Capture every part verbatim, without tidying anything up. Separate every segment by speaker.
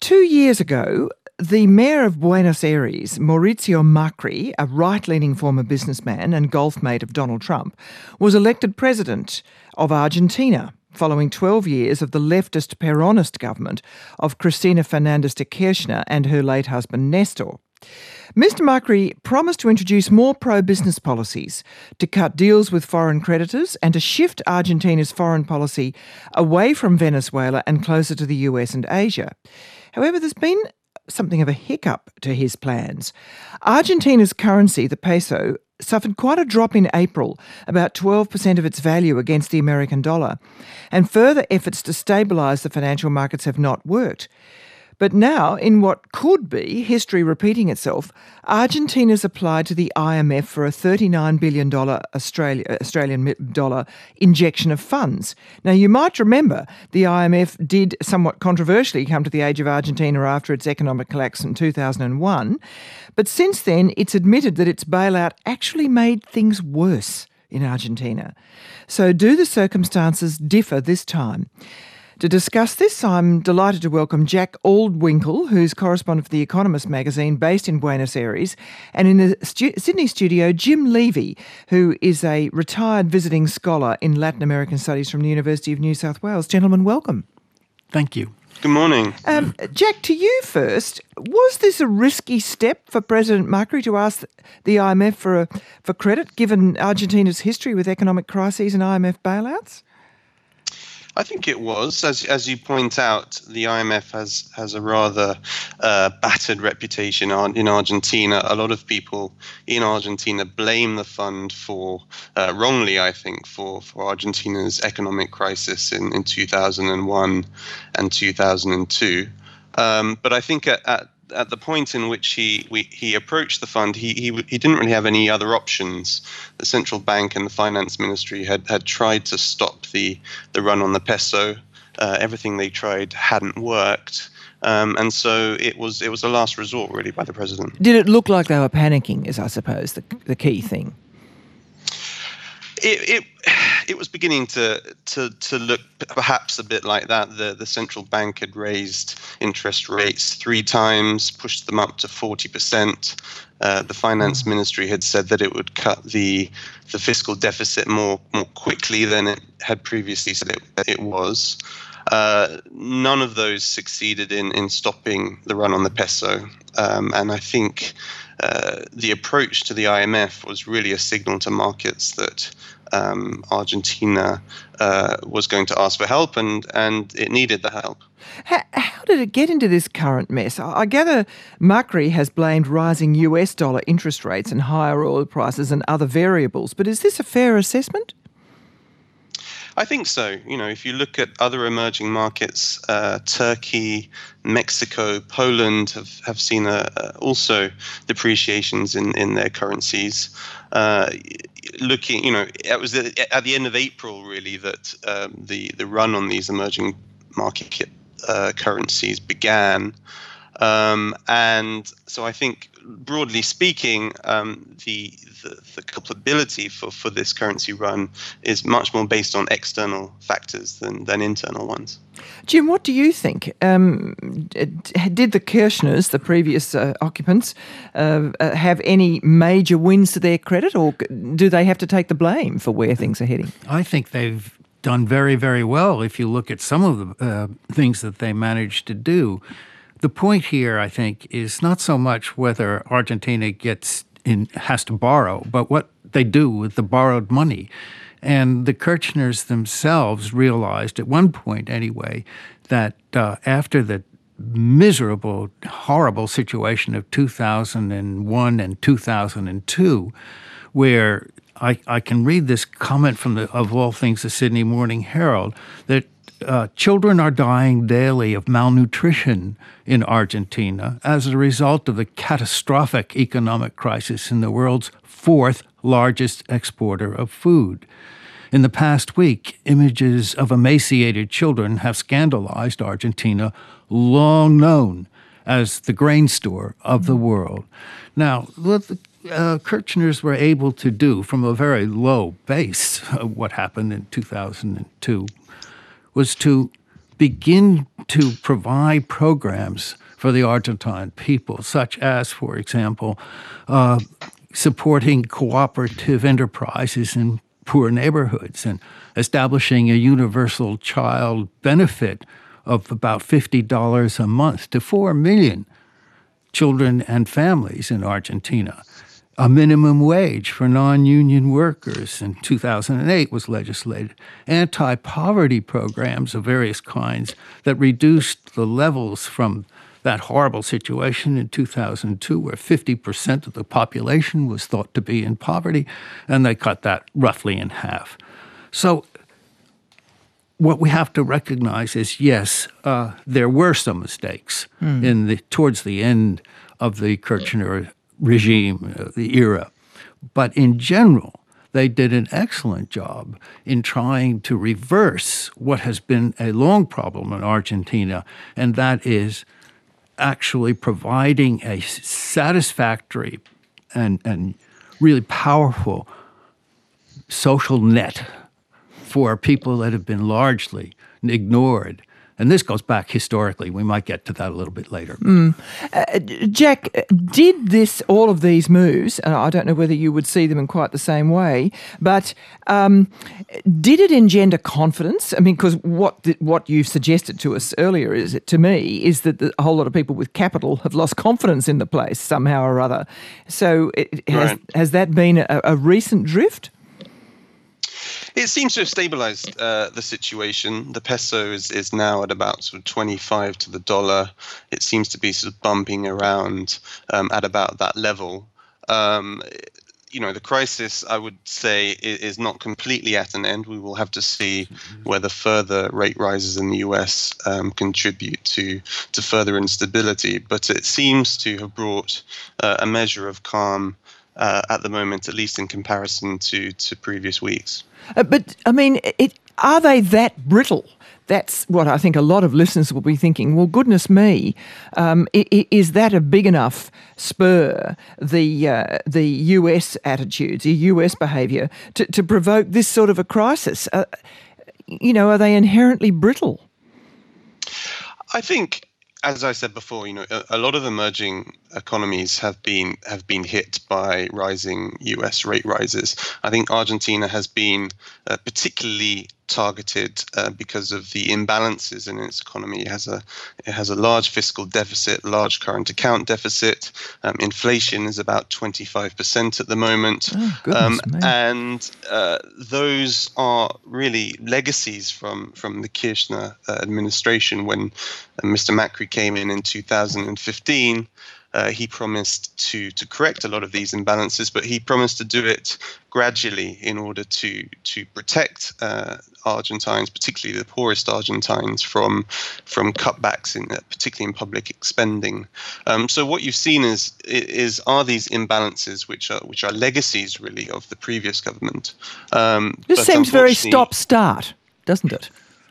Speaker 1: two years ago, the mayor of Buenos Aires, Mauricio Macri, a right-leaning former businessman and golf mate of Donald Trump, was elected president of Argentina following twelve years of the leftist Peronist government of Cristina Fernández de Kirchner and her late husband Nestor. Mister Macri promised to introduce more pro-business policies, to cut deals with foreign creditors and to shift Argentina's foreign policy away from Venezuela and closer to the U S and Asia. However, there's been something of a hiccup to his plans. Argentina's currency, the peso, suffered quite a drop in April, about twelve percent of its value against the American dollar, and further efforts to stabilise the financial markets have not worked. But now, in what could be history repeating itself, Argentina's applied to the I M F for a thirty-nine billion dollars Australia, Australian dollar injection of funds. Now, you might remember the I M F did somewhat controversially come to the aid of Argentina after its economic collapse in two thousand one, but since then it's admitted that its bailout actually made things worse in Argentina. So do the circumstances differ this time? To discuss this, I'm delighted to welcome Jack Aldwinkle, who's correspondent for The Economist magazine based in Buenos Aires, and in the stu- Sydney studio, Jim Levy, who is a retired visiting scholar in Latin American Studies from the University of New South Wales. Gentlemen, welcome.
Speaker 2: Thank you.
Speaker 3: Good morning.
Speaker 1: Um, Jack, to you first. Was this a risky step for President Macri to ask the I M F for a, for credit, given Argentina's history with economic crises and I M F bailouts?
Speaker 3: I think it was. As as you point out, the I M F has, has a rather uh, battered reputation in Argentina. A lot of people in Argentina blame the fund for, uh, wrongly I think, for, for Argentina's economic crisis in, in two thousand one and two thousand two. Um, but I think at, at at the point in which he we, he approached the fund, he, he he didn't really have any other options. The central bank and the finance ministry had, had tried to stop the, the run on the peso. Uh, everything they tried hadn't worked. Um, and so it was it was a last resort, really, by the president.
Speaker 1: Did it look like they were panicking, is I suppose the, the key thing?
Speaker 3: It, it it was beginning to to to look perhaps a bit like that. The the central bank had raised interest rates three times, pushed them up to forty percent. Uh, the finance ministry had said that it would cut the the fiscal deficit more more quickly than it had previously said it, it was. Uh, none of those succeeded in in stopping the run on the peso, um, and I think uh, the approach to the I M F was really a signal to markets that um, Argentina uh, was going to ask for help, and and it needed the help.
Speaker 1: How, how did it get into this current mess? I gather Macri has blamed rising U S dollar interest rates and higher oil prices and other variables, but is this a fair assessment?
Speaker 3: I think so. You know, if you look at other emerging markets, uh, Turkey, Mexico, Poland have, have seen a, a also depreciations in, in their currencies. Uh, looking, you know, it was at the end of April, really, that um, the, the run on these emerging market uh, currencies began. Um, and so I think, broadly speaking, um, the, the the culpability for, for this currency run is much more based on external factors than, than internal ones.
Speaker 1: Jim, what do you think? Um, did the Kirchners, the previous uh, occupants, uh, uh, have any major wins to their credit, or do they have to take the blame for where things are heading?
Speaker 2: I think they've done very, very well if you look at some of the uh, things that they managed to do. The point here, I think, is not so much whether Argentina gets in, has to borrow, but what they do with the borrowed money. And the Kirchners themselves realized at one point, anyway, that uh, after the miserable, horrible situation of two thousand one and two thousand two, where I, I can read this comment from, the, of all things, the Sydney Morning Herald, that Uh, children are dying daily of malnutrition in Argentina as a result of the catastrophic economic crisis in the world's fourth largest exporter of food. In the past week, images of emaciated children have scandalized Argentina, long known as the grain store of the world. Now, what the uh, Kirchners were able to do from a very low base, uh, what happened in two thousand two, was to begin to provide programs for the Argentine people, such as, for example, uh, supporting cooperative enterprises in poor neighborhoods and establishing a universal child benefit of about fifty dollars a month to four million children and families in Argentina. A minimum wage for non-union workers in two thousand eight was legislated. Anti-poverty programs of various kinds that reduced the levels from that horrible situation in two thousand two where fifty percent of the population was thought to be in poverty, and they cut that roughly in half. So what we have to recognize is, yes, uh, there were some mistakes mm. in the towards the end of the Kirchner regime, uh, the era. But in general, they did an excellent job in trying to reverse what has been a long problem in Argentina, and that is actually providing a satisfactory and, and really powerful social net for people that have been largely ignored. And this goes back historically. We might get to that a little bit later.
Speaker 1: Mm. Uh, Jack, did this, all of these moves, and I don't know whether you would see them in quite the same way, but um, did it engender confidence? I mean, because what the, what you've suggested to us earlier is, to me, is that the, a whole lot of people with capital have lost confidence in the place somehow or other. So it, has,
Speaker 3: right.
Speaker 1: has that been a, a recent drift?
Speaker 3: It seems to have stabilized uh, the situation. The peso is, is now at about sort of twenty-five to the dollar. It seems to be sort of bumping around um, at about that level. Um, you know, the crisis, I would say, is, is not completely at an end. We will have to see whether further rate rises in the U S um, contribute to, to further instability. But it seems to have brought uh, a measure of calm uh, at the moment, at least in comparison to, to previous weeks.
Speaker 1: Uh, but, I mean, it, are they that brittle? That's what I think a lot of listeners will be thinking, well, goodness me, um, is that a big enough spur, the uh, the U S attitudes, the U S behaviour, to, to provoke this sort of a crisis? Uh, you know, are they inherently brittle?
Speaker 3: I think, as I said before, you know, a, a lot of emerging economies have been have been hit by rising U S rate rises. I think Argentina has been uh, particularly targeted uh, because of the imbalances in its economy. It has a it has a large fiscal deficit, large current account deficit. Um, inflation is about twenty-five percent at the moment,
Speaker 1: oh, goodness
Speaker 3: um,
Speaker 1: me.
Speaker 3: and uh, those are really legacies from from the Kirchner uh, administration. When uh, Mister Macri came in in two thousand fifteen. Uh, he promised to to correct a lot of these imbalances, but he promised to do it gradually in order to to protect uh, Argentines, particularly the poorest Argentines, from from cutbacks in uh, particularly in public spending. Um, so what you've seen is is are these imbalances which are which are legacies really of the previous government. Um,
Speaker 1: this seems very stop-start, doesn't it?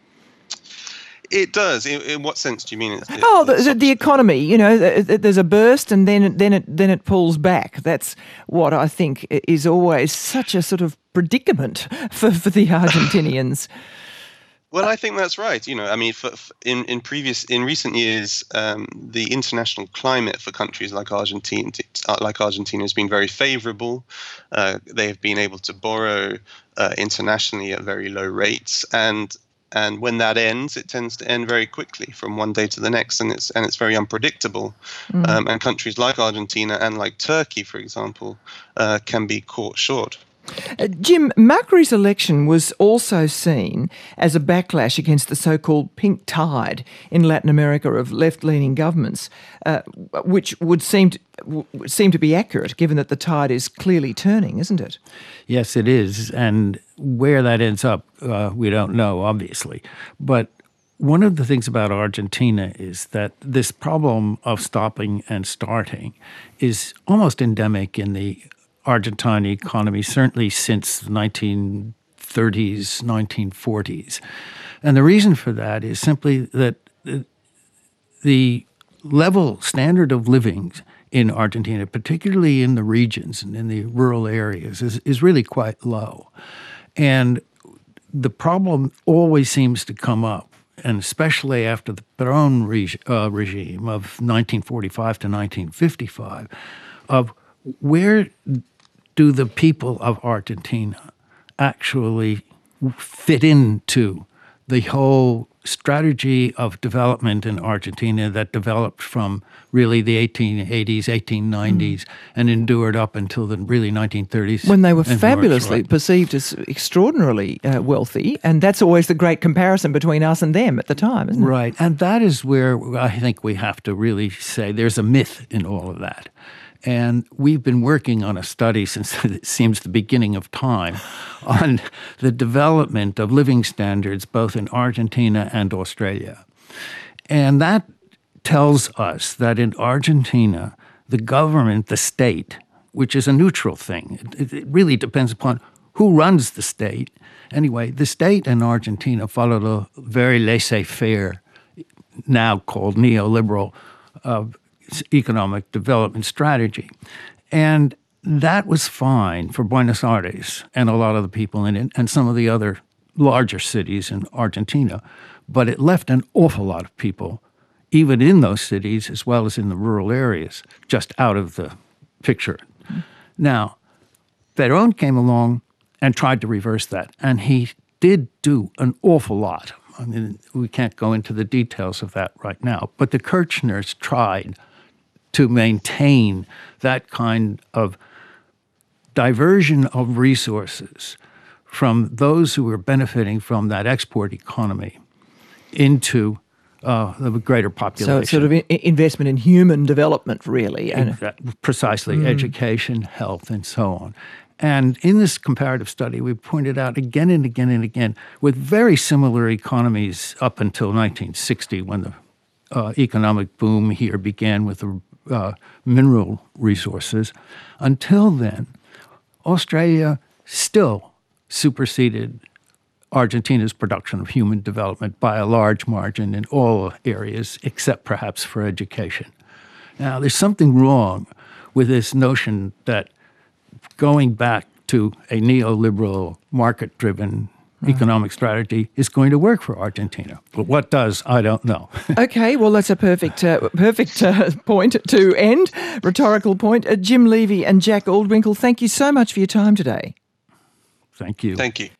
Speaker 3: It does. In, in what sense do you mean? It, it,
Speaker 1: oh, the, the economy. You know, there's a burst, and then then it then it pulls back. That's what I think is always such a sort of predicament for, for the Argentinians.
Speaker 3: Well, I think that's right. You know, I mean, for, for in in previous in recent years, um, the international climate for countries like Argentina, like Argentina, has been very favourable. Uh, they have been able to borrow uh, internationally at very low rates, and And when that ends, it tends to end very quickly from one day to the next, and it's and it's very unpredictable. Mm. Um, and countries like Argentina and like Turkey, for example, uh, can be caught short.
Speaker 1: Uh, Jim, Macri's election was also seen as a backlash against the so-called pink tide in Latin America of left-leaning governments, uh, which would seem to, would seem to be accurate, given that the tide is clearly turning, isn't it?
Speaker 2: Yes, it is. And where that ends up, uh, we don't know, obviously. But one of the things about Argentina is that this problem of stopping and starting is almost endemic in the Argentine economy, certainly since the nineteen thirties, nineteen forties. And the reason for that is simply that the level, standard of living in Argentina, particularly in the regions and in the rural areas, is, is really quite low. And the problem always seems to come up and especially after the Perón reg- uh, regime of nineteen forty-five to nineteen fifty-five, of where do the people of Argentina actually fit into the whole strategy of development in Argentina that developed from really the eighteen eighties, eighteen nineties, mm. and endured up until the really nineteen thirties.
Speaker 1: When they were fabulously perceived as extraordinarily uh, wealthy, and that's always the great comparison between us and them at the time, isn't it?
Speaker 2: Right, and that is where I think we have to really say there's a myth in all of that. And we've been working on a study since it seems the beginning of time on the development of living standards both in Argentina and Australia. And that tells us that in Argentina, the government, the state, which is a neutral thing, it, it really depends upon who runs the state. Anyway, the state in Argentina followed a very laissez-faire, now called neoliberal, uh, economic development strategy. And that was fine for Buenos Aires and a lot of the people in it and some of the other larger cities in Argentina. But it left an awful lot of people, even in those cities as well as in the rural areas, just out of the picture. Mm-hmm. Now, Perón came along and tried to reverse that. And he did do an awful lot. I mean, we can't go into the details of that right now. But the Kirchners tried to maintain that kind of diversion of resources from those who were benefiting from that export economy into uh, the greater population.
Speaker 1: So it's sort of investment in human development, really.
Speaker 2: And precisely, mm. education, health, and so on. And in this comparative study, we pointed out again and again and again, with very similar economies up until nineteen sixty, when the uh, economic boom here began with the Uh, mineral resources. Until then, Australia still superseded Argentina's production of human development by a large margin in all areas except perhaps for education. Now, there's something wrong with this notion that going back to a neoliberal, market-driven Right. economic strategy is going to work for Argentina. But what does, I don't know.
Speaker 1: Okay, well, that's a perfect uh, perfect uh, point to end, rhetorical point. Uh, Jim Levy and Jack Aldwinkle, thank you so much for your time today.
Speaker 2: Thank you.
Speaker 3: Thank you.